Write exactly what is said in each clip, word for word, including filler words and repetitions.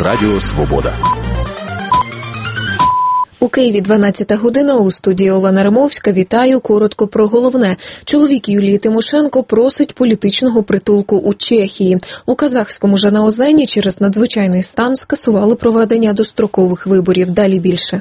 Радіо Свобода. У Києві дванадцята година, у студії Олена Римовська. Вітаю, коротко про головне. Чоловік Юлії Тимошенко просить політичного притулку у Чехії. У казахському Жанаозені через надзвичайний стан скасували проведення дострокових виборів. Далі більше.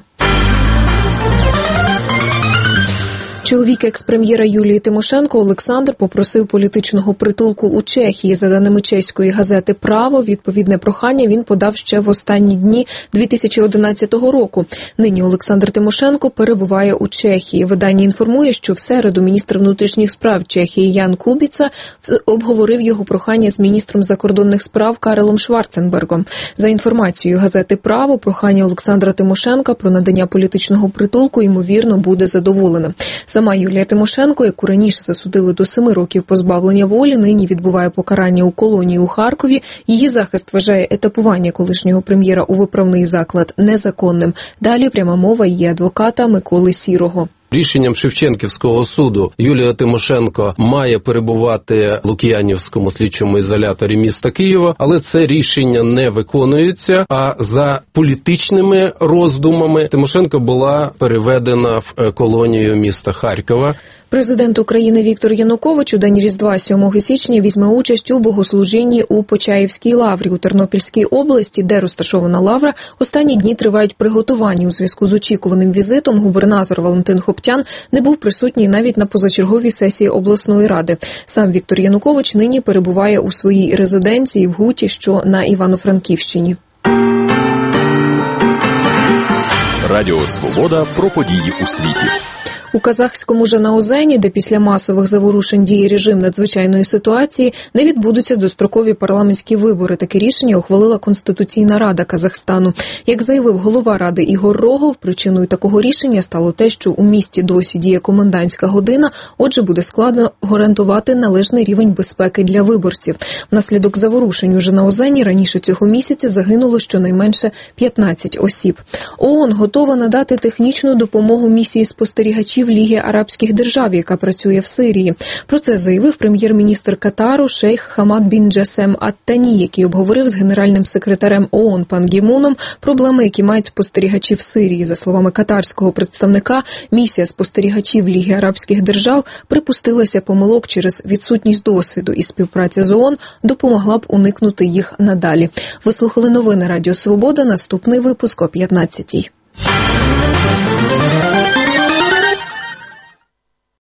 Чоловік екс-прем'єра Юлії Тимошенко Олександр попросив політичного притулку у Чехії. За даними чеської газети «Право», відповідне прохання він подав ще в останні дні дві тисячі одинадцятого року. Нині Олександр Тимошенко перебуває у Чехії. Видання інформує, що в середу міністр внутрішніх справ Чехії Ян Кубіца обговорив його прохання з міністром закордонних справ Карелом Шварценбергом. За інформацією газети «Право», прохання Олександра Тимошенка про надання політичного притулку, ймовірно, буде задоволене. Сама Юлія Тимошенко, яку раніше засудили до семи років позбавлення волі, нині відбуває покарання у колонії у Харкові. Її захист вважає етапування колишнього прем'єра у виправний заклад незаконним. Далі пряма мова її адвоката Миколи Сірого. Рішенням Шевченківського суду Юлія Тимошенко має перебувати в Лук'янівському слідчому ізоляторі міста Києва, але це рішення не виконується, а за політичними роздумами Тимошенко була переведена в колонію міста Харкова. Президент України Віктор Янукович у день Різдва сьомого січня візьме участь у богослужінні у Почаївській лаврі у Тернопільській області, де розташована лавра. Останні дні тривають приготування. У зв'язку з очікуваним візитом губернатор Валентин Хоптян не був присутній навіть на позачерговій сесії обласної ради. Сам Віктор Янукович нині перебуває у своїй резиденції в Гуті, що на Івано-Франківщині. Радіо Свобода про події у світі. У казахському Жанаозені, де після масових заворушень діє режим надзвичайної ситуації, не відбудуться дострокові парламентські вибори. Таке рішення ухвалила Конституційна Рада Казахстану. Як заявив голова Ради Ігор Рогов, причиною такого рішення стало те, що у місті досі діє комендантська година, отже буде складно гарантувати належний рівень безпеки для виборців. Внаслідок заворушень у Жанаозені раніше цього місяця загинуло щонайменше п'ятнадцять осіб. ООН готова надати технічну допомогу місії спостерігачів Ліги Арабських Держав, яка працює в Сирії. Про це заявив прем'єр-міністр Катару шейх Хамад бін Джасем Ат-Тані, який обговорив з генеральним секретарем ООН Пан Гі Муном проблеми, які мають спостерігачі в Сирії. За словами катарського представника, місія спостерігачів Ліги Арабських Держав припустилася помилок через відсутність досвіду, і співпраця з ООН допомогла б уникнути їх надалі. Ви слухали новини Радіо Свобода. Наступний випуск о п'ятнадцятій.